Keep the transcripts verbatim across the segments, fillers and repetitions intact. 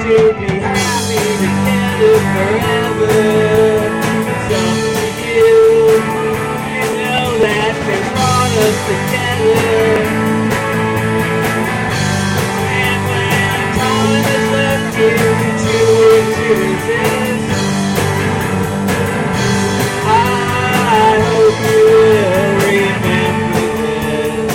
to be happy together forever. Some to you, you know that they brought us together. And when time has left you too weak to resist, I hope you will remember this.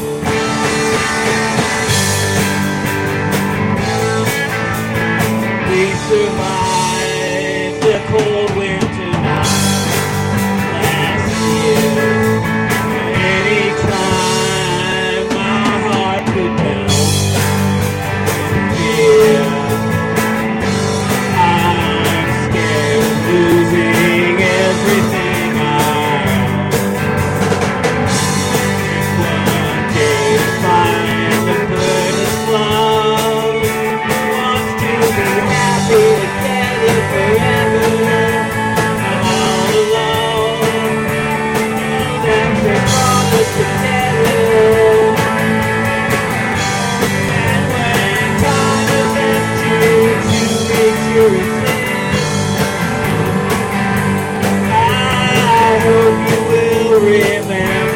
We survived the cold winter night last year. Anytime my heart could melt in fear, I'm scared of losing everything I own. If one day to find the first love wants to be happy together forever, I'm all alone. Know that they brought us together. And when time has left you too weak to resist, I hope you will remember.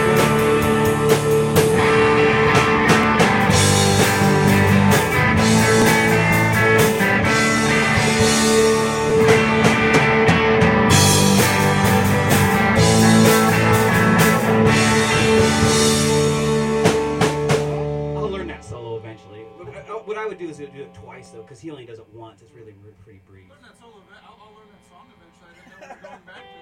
I'll learn that solo eventually. What I- What I would do is do it twice though, because he only does it once. It's really pretty brief. Learn that solo. I'll, I'll learn that song eventually. I didn't know we were going back to